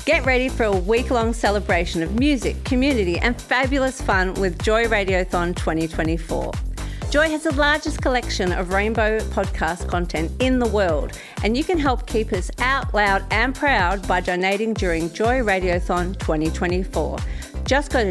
Get ready for a week-long celebration of music, community and fabulous fun with Joy Radiothon 2024. Joy has the largest collection of rainbow podcast content in the world, and you can help keep us out loud and proud by donating during Joy Radiothon 2024. Just go to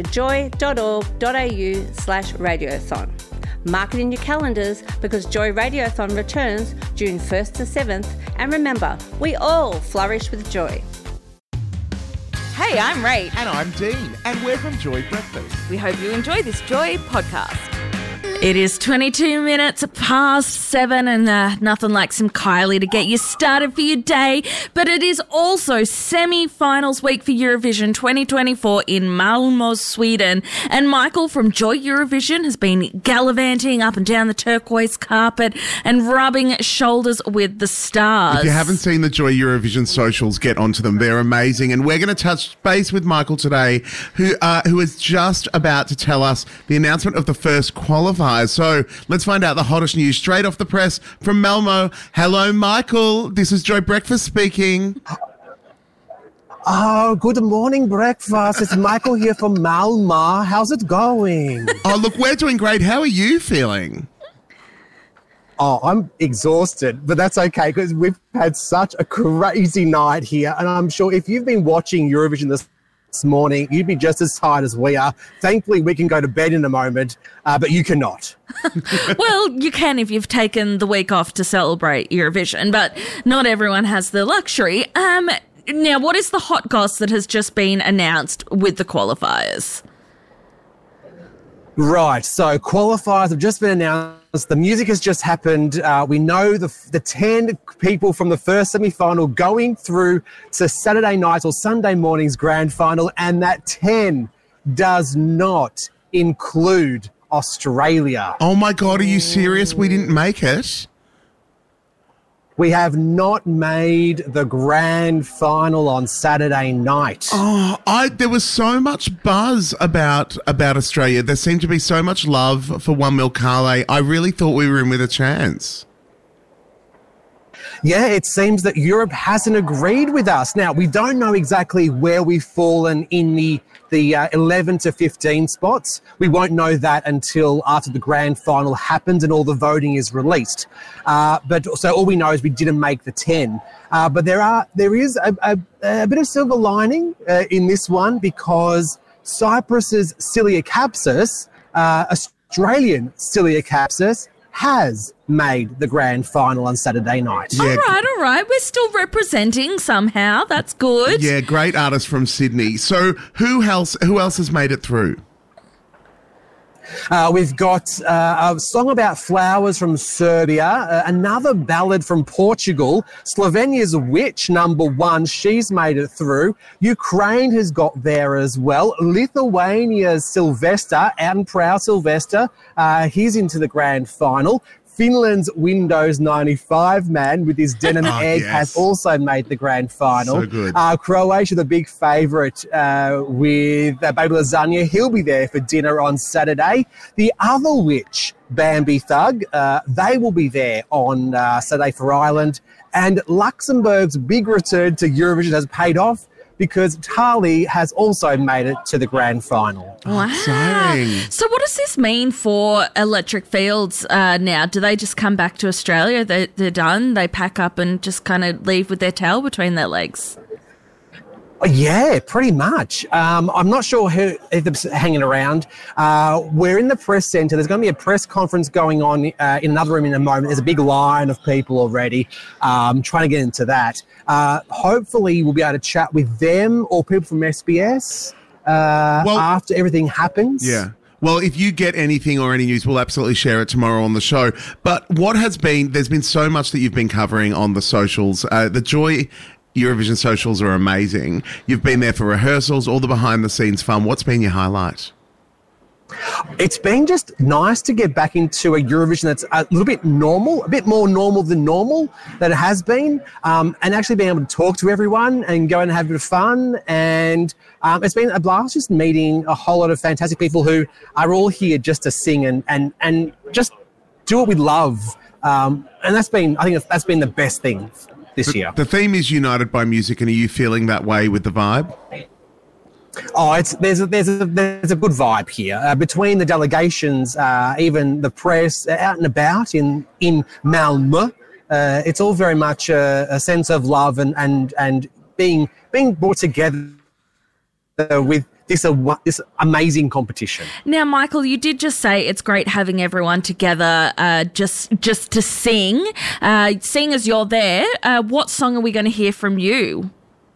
joy.org.au/radiothon. Mark it in your calendars because Joy Radiothon returns June 1st to 7th, and remember, we all flourish with joy. Hey, I'm Rach. And I'm Dean, and we're from Joy Breakfast. We hope you enjoy this Joy podcast. It is 22 minutes past 7 and nothing like some Kylie to get you started for your day. But it is also semi-finals week for Eurovision 2024 in Malmö, Sweden. And Michael from Joy Eurovision has been gallivanting up and down the turquoise carpet and rubbing shoulders with the stars. If you haven't seen the Joy Eurovision socials, get onto them. They're amazing. And we're going to touch base with Michael today, who is just about to tell us the announcement of the first qualifier. So let's find out the hottest news straight off the press from Malmö. Hello, Michael. This is Joy Breakfast speaking. Oh, good morning, breakfast. It's Michael here from Malmö. How's it going? Oh, look, we're doing great. How are you feeling? Oh, I'm exhausted, but that's okay because we've had such a crazy night here. And I'm sure if you've been watching Eurovision this morning, you'd be just as tired as we are. Thankfully, we can go to bed in a moment, but you cannot. Well, you can if you've taken the week off to celebrate Eurovision, but not everyone has the luxury. Now, what is the hot goss that has just been announced with the qualifiers? Right, so qualifiers have just been announced. The music has just happened. We know the 10 people from the first semi-final going through to Saturday night or Sunday morning's grand final, and that 10 does not include Australia. Oh, my God, are you serious? We didn't make it? We have not made the grand final on Saturday night. Oh, there was so much buzz about Australia. There seemed to be so much love for One Mil Kale. I really thought we were in with a chance. Yeah, it seems that Europe hasn't agreed with us. Now, we don't know exactly where we've fallen in the 11 to 15 spots. We won't know that until after the grand final happens and all the voting is released. But so all we know is we didn't make the 10. But there is a bit of silver lining in this one because Cyprus's Ciliacapsis, Australian Ciliacapsis, has made the grand final on Saturday night. Yeah. All right. We're still representing somehow. That's good. Yeah, great artist from Sydney. So who else has made it through? We've got a song about flowers from Serbia, another ballad from Portugal, Slovenia's Witch, number 1, she's made it through. Ukraine has got there as well. Lithuania's Sylvester, out and proud Sylvester, he's into the grand final. Finland's Windows 95 man with his denim egg has also made the grand final. So good. Croatia, the big favourite with Baby Lasagna, he'll be there for dinner on Saturday. The other witch, Bambi Thug, they will be there on Saturday for Ireland. And Luxembourg's big return to Eurovision has paid off because Tali has also made it to the grand final. Wow. Exciting. So what does this mean for Electric Fields now? Do they just come back to Australia? They're done? They pack up and just kind of leave with their tail between their legs? Yeah, pretty much. I'm not sure if they're hanging around. We're in the press centre. There's going to be a press conference going on in another room in a moment. There's a big line of people already trying to get into that. Hopefully we'll be able to chat with them or people from SBS after everything happens. Yeah. Well, if you get anything or any news, we'll absolutely share it tomorrow on the show. But there's been so much that you've been covering on the socials. The Joy Eurovision socials are amazing. You've been there for rehearsals, all the behind-the-scenes fun. What's been your highlight? It's been just nice to get back into a Eurovision that's a little bit normal, a bit more normal than normal than it has been, and actually being able to talk to everyone and go and have a bit of fun. And it's been a blast just meeting a whole lot of fantastic people who are all here just to sing and just do what we love. And I think that's been the best thing. this year. The theme is United by Music, and are you feeling that way with the vibe? Oh, there's a good vibe here between the delegations, even the press out and about in Malmö. It's all very much a sense of love and being brought together with this amazing competition. Now, Michael, you did just say it's great having everyone together just to sing. Seeing as you're there, what song are we going to hear from you?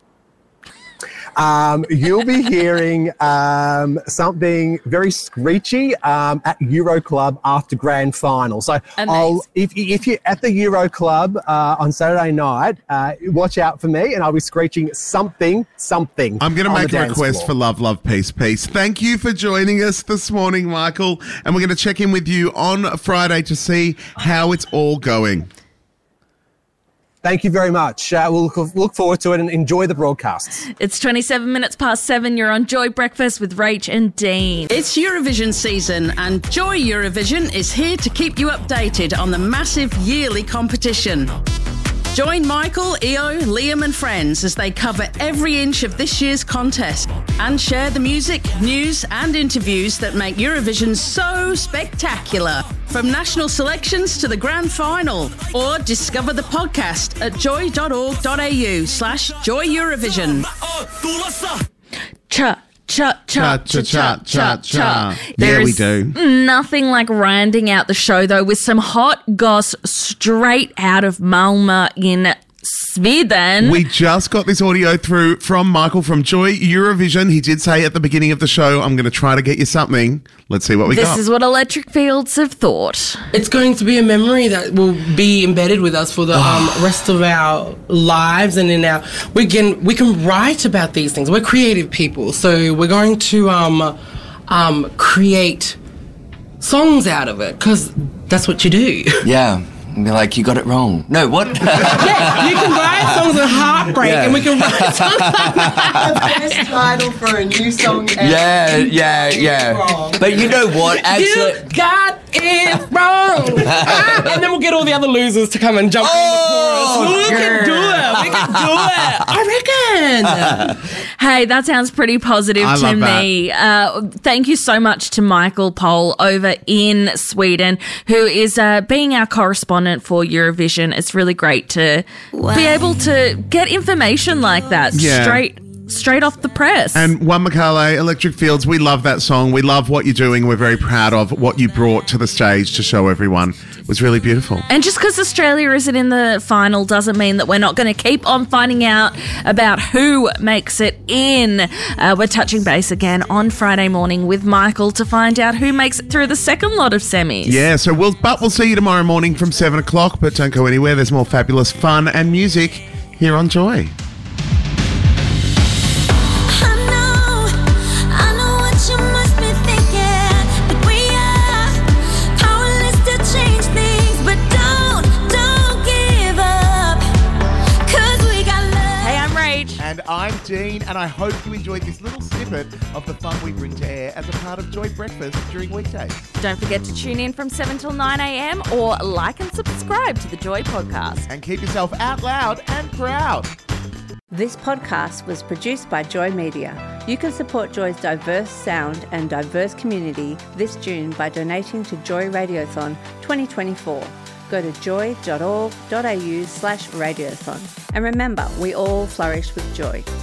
You'll be hearing something very screechy at Euro Club after grand final. So if you're at the Euro Club on Saturday night, watch out for me, and I'll be screeching something. I'm going to make a request for Love, Love, Peace, Peace. Thank you for joining us this morning, Michael, and we're going to check in with you on Friday to see how it's all going. Thank you very much. We'll look forward to it and enjoy the broadcasts. It's 27 minutes past 7. You're on Joy Breakfast with Rach and Dean. It's Eurovision season, and Joy Eurovision is here to keep you updated on the massive yearly competition. Join Michael, Io, Liam and friends as they cover every inch of this year's contest and share the music, news and interviews that make Eurovision so spectacular. From national selections to the grand final, or discover the podcast at joy.org.au/Joy Eurovision. Cha. Cha, cha, cha, cha, cha, cha. Yeah, we do. Nothing like rounding out the show, though, with some hot goss straight out of Malmö in Sweden. We just got this audio through from Michael from Joy Eurovision. He did say at the beginning of the show, I'm going to try to get you something. Let's see what we got. This is what Electric Fields have thought. It's going to be a memory that will be embedded with us for the rest of our lives, and in our we can write about these things. We're creative people, so we're going to create songs out of it, because that's what you do. Yeah. And be like, you got it wrong. No, what? Yeah, you can write songs of heartbreak, and we can write songs like that. The best title for a new song ever. Yeah. Wrong. But you know what? Actually, You got it wrong. And then we'll get all the other losers to come and jump in the chorus. We can do it. I reckon. Hey, that sounds pretty positive I to love me. Thank you so much to Michael Pohl over in Sweden, who is being our correspondent for Eurovision. It's really great to be able to get information like that straight off the press. And Juan Macale, Electric Fields, we love that song. We love what you're doing. We're very proud of what you brought to the stage to show everyone. It was really beautiful. And just because Australia isn't in the final doesn't mean that we're not going to keep on finding out about who makes it in. We're touching base again on Friday morning with Michael to find out who makes it through the second lot of semis. Yeah, so we'll see you tomorrow morning from 7 o'clock, but don't go anywhere. There's more fabulous fun and music here on Joy. And I'm Dean, and I hope you enjoyed this little snippet of the fun we bring to air as a part of Joy Breakfast during weekdays. Don't forget to tune in from 7 till 9 a.m. or like and subscribe to the Joy Podcast. And keep yourself out loud and proud. This podcast was produced by Joy Media. You can support Joy's diverse sound and diverse community this June by donating to Joy Radiothon 2024. Go to joy.org.au/radiothon. And remember, we all flourish with joy.